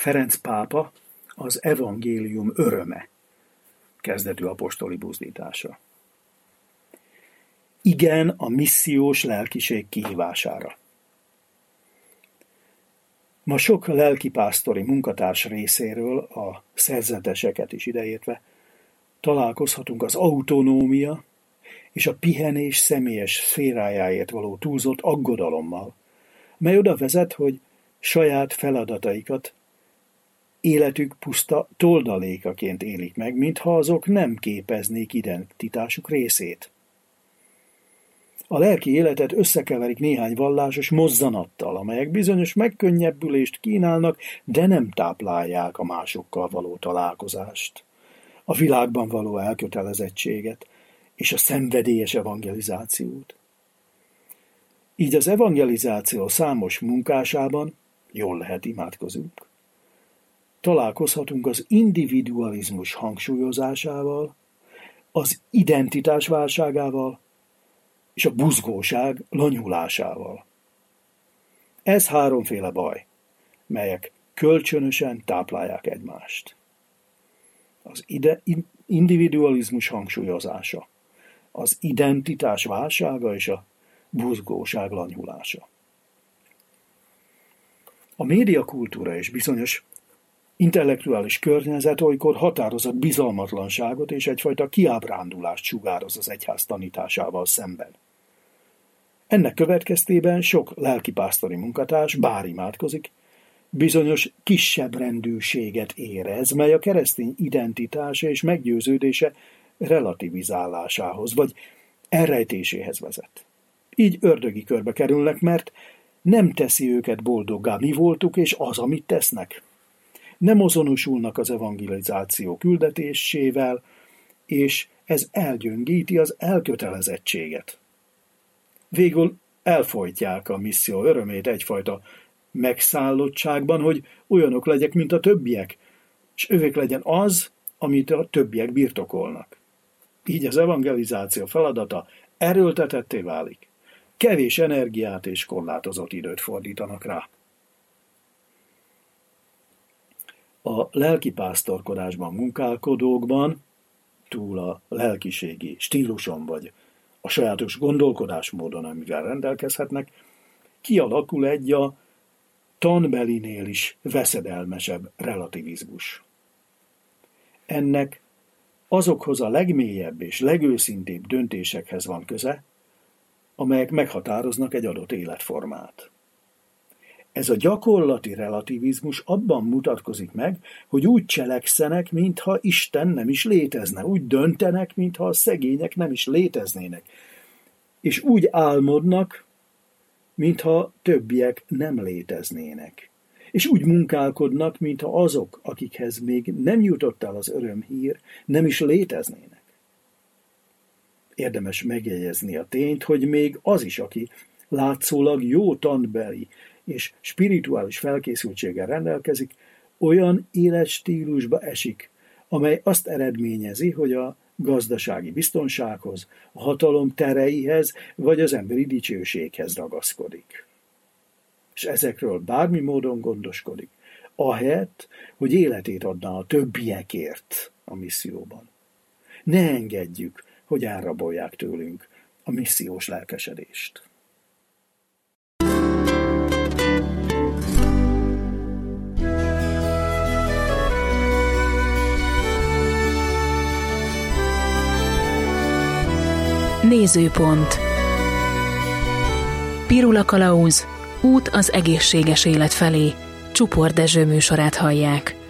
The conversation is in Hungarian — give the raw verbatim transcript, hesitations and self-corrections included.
Ferenc pápa az evangélium öröme kezdetű apostoli buzdítása. Igen a missziós lelkiség kihívására. Ma sok lelkipásztori munkatárs részéről, a szerzeteseket is ideértve, találkozhatunk az autonómia és a pihenés személyes szférájáért való túlzott aggodalommal, mely oda vezet, hogy saját feladataikat életük puszta toldalékaként élik meg, mintha azok nem képeznék identitásuk részét. A lelki életet összekeverik néhány vallásos mozzanattal, amelyek bizonyos megkönnyebbülést kínálnak, de nem táplálják a másokkal való találkozást, a világban való elkötelezettséget és a szenvedélyes evangelizációt. Így az evangelizáció számos munkásában, jól lehet imádkozunk, találkozhatunk az individualizmus hangsúlyozásával, az identitás válságával és a buzgóság lanyhulásával. Ez háromféle baj, melyek kölcsönösen táplálják egymást. Az ide, individualizmus hangsúlyozása, az identitás válsága és a buzgóság lanyhulása. A médiakultúra és bizonyos intellektuális környezet olykor határozott bizalmatlanságot és egyfajta kiábrándulást sugároz az egyház tanításával szemben. Ennek következtében sok lelkipásztori munkatárs, bár imádkozik, bizonyos kisebb rendűséget érez, mely a keresztény identitása és meggyőződése relativizálásához, vagy elrejtéséhez vezet. Így ördögi körbe kerülnek, mert nem teszi őket boldoggá mi voltuk, és az, amit tesznek. Nem azonosulnak az evangelizáció küldetésével, és ez elgyöngíti az elkötelezettséget. Végül elfojtják a misszió örömét egyfajta megszállottságban, hogy olyanok legyek, mint a többiek, és övék legyen az, amit a többiek birtokolnak. Így az evangelizáció feladata erőltetetté válik. Kevés energiát és korlátozott időt fordítanak rá. A lelkipásztorkodásban munkálkodókban, túl a lelkiségi stíluson vagy a sajátos gondolkodásmódon, amivel rendelkezhetnek, kialakul egy a tanbelinél is veszedelmesebb relativizmus. Ennek azokhoz a legmélyebb és legőszintébb döntésekhez van köze, amelyek meghatároznak egy adott életformát. Ez a gyakorlati relativizmus abban mutatkozik meg, hogy úgy cselekszenek, mintha Isten nem is létezne, úgy döntenek, mintha a szegények nem is léteznének, és úgy álmodnak, mintha többiek nem léteznének, és úgy munkálkodnak, mintha azok, akikhez még nem jutott el az örömhír, nem is léteznének. Érdemes megjegyezni a tényt, hogy még az is, aki látszólag jó tanbeli és spirituális felkészültséggel rendelkezik, olyan életstílusba esik, amely azt eredményezi, hogy a gazdasági biztonsághoz, a hatalom tereihez vagy az emberi dicsőséghez ragaszkodik. És ezekről bármi módon gondoskodik, ahelyett, hogy életét adná a többiekért a misszióban. Ne engedjük, hogy elrabolják tőlünk a missziós lelkesedést. Nézőpont. Pirula Kalauz, út az egészséges élet felé. Csupor Dezső műsorát hallják.